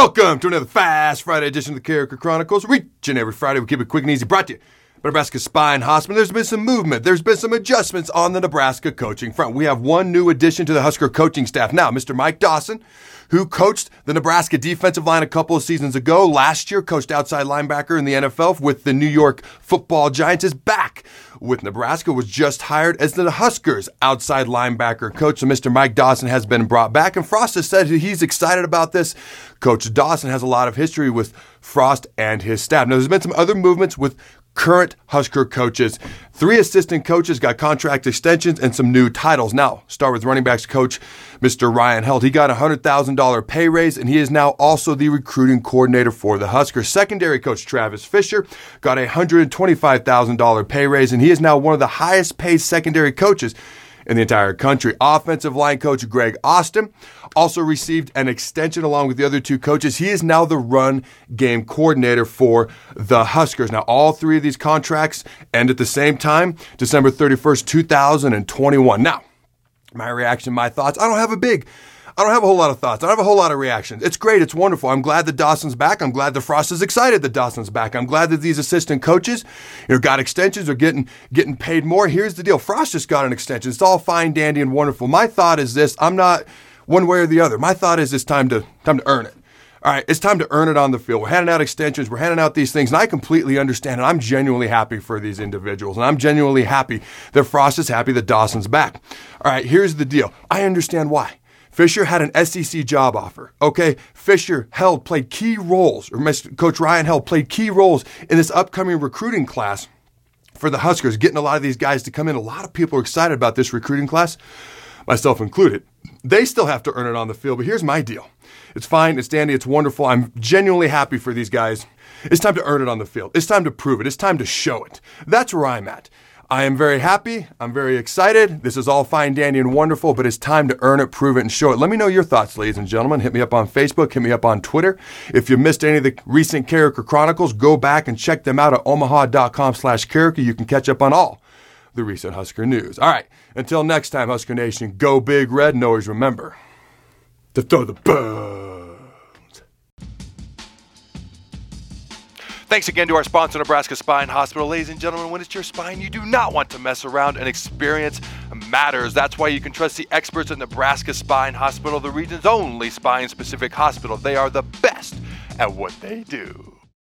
Welcome to another Fast Friday edition of the Carriker Chronicles. Reaching every Friday, we keep it quick and easy. Brought to you by Nebraska Spine Hospital. There's been some movement. There's been some adjustments on the Nebraska coaching front. We have one new addition to the Husker coaching staff. Now, Mr. Mike Dawson, who coached the Nebraska defensive line a couple of seasons ago, last year coached outside linebacker in the NFL with the New York Football Giants, is back with Nebraska, was just hired as the Huskers outside linebacker coach. So Mr. Mike Dawson has been brought back, and Frost has said he's excited about this. Coach Dawson has a lot of history with Frost and his staff. Now, there's been some other movements with current Husker coaches. 3 assistant coaches got contract extensions and some new titles. Now, start with running backs coach Mr. Ryan Held. He got a $100,000 pay raise, and he is now also the recruiting coordinator for the Huskers. Secondary coach Travis Fisher got a $125,000 pay raise, and he is now one of the highest paid secondary coaches in the entire country. Offensive line coach Greg Austin also received an extension along with the other 2 coaches. He is now the run game coordinator for the Huskers. Now, all 3 of these contracts end at the same time, December 31st, 2021. Now, my reaction, my thoughts, I don't have a whole lot of thoughts. I don't have a whole lot of reactions. It's great. It's wonderful. I'm glad that Dawson's back. I'm glad that Frost is excited that Dawson's back. I'm glad that these assistant coaches, got extensions or getting paid more. Here's the deal. Frost just got an extension. It's all fine, dandy, and wonderful. My thought is this. I'm not one way or the other. My thought is it's time to earn it. All right, it's time to earn it on the field. We're handing out extensions. We're handing out these things, and I completely understand, and I'm genuinely happy for these individuals, and I'm genuinely happy that Frost is happy that Dawson's back. All right, here's the deal. I understand why. Fisher had an SEC job offer, okay? Fisher played key roles, or Coach Ryan Held played key roles in this upcoming recruiting class for the Huskers, getting a lot of these guys to come in. A lot of people are excited about this recruiting class, myself included. They still have to earn it on the field, but here's my deal. It's fine, it's dandy, it's wonderful. I'm genuinely happy for these guys. It's time to earn it on the field. It's time to prove it. It's time to show it. That's where I'm at. I am very happy. I'm very excited. This is all fine, dandy, and wonderful, but it's time to earn it, prove it, and show it. Let me know your thoughts, ladies and gentlemen. Hit me up on Facebook. Hit me up on Twitter. If you missed any of the recent Carriker Chronicles, go back and check them out at omaha.com/Carriker. You can catch up on all the recent Husker news. All right, until next time, Husker Nation, go Big Red, and always remember to throw the bones. Thanks again to our sponsor, Nebraska Spine Hospital. Ladies and gentlemen, when it's your spine, you do not want to mess around, and experience matters. That's why you can trust the experts at Nebraska Spine Hospital, the region's only spine-specific hospital. They are the best at what they do.